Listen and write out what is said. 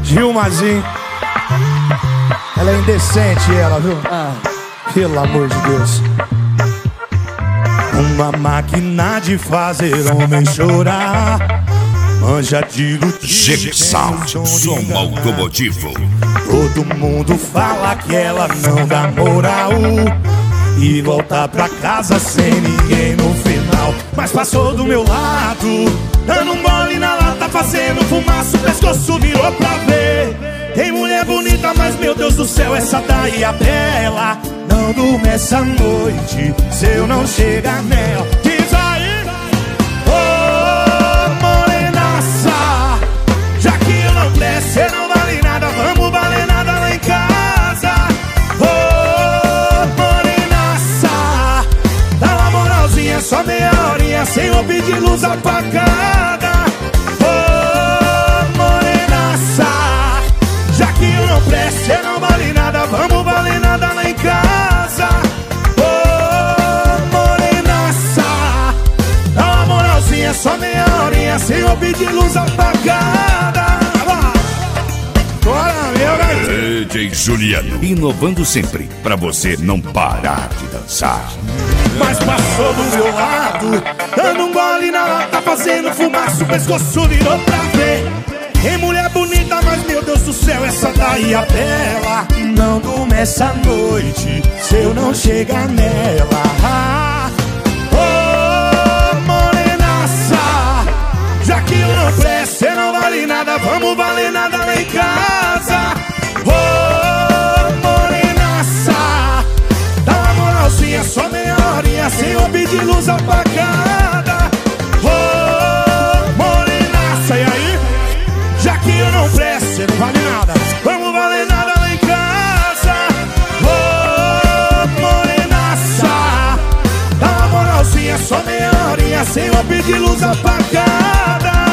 Gilmazinho. Ela é indecente, ela, viu? Pelo amor de Deus. Uma máquina de fazer homem chorar. Manja de G-Sound, som automotivo. Todo mundo fala que ela não dá moral e volta pra casa sem ninguém no final. Mas passou do meu lado, dando um gole na lata, fazendo fumaça, o pescoço virou pra ver. Tem mulher bonita, mas meu Deus do céu, essa daí é bela. Não durmo essa noite se eu não chegar nela. Diz aí, ô morenaça, já que eu não presto, cê não vale nada, vamos valer nada lá em casa. Ô morenaça, dá uma moralzinha, só meia horinha, sem eu pedir luz apagada. Ô morenaça, já que eu não presto, cê não vale nada, vamos valer nada lá em casa. Ô morenaça, dá uma moralzinha, só meia horinha, sem eu pedir luz apagada. Bora, meu garoto. DJ Juliano, inovando sempre, pra você não parar de dançar. Mas passou do meu lado, dando um gole na lata, fazendo fumaça, o pescoço virou pra ver. Tem mulher bonita, mas meu Deus do céu, essa daí é bela. Não durmo essa noite se eu não chegar nela. Ô morenaça, já que eu não presto, cê não vale nada, vamos valer nada lá em casa. Ô morenaça, dá uma moralzinha, só meia horinha, sem eu pedir luz apagada. Ô morenaça, e aí? Já que eu não presto, cê não vale nada, vamos valer nada lá em casa. Ô morenaça, dá uma moralzinha, só meia horinha, sem eu pedir luz apagada.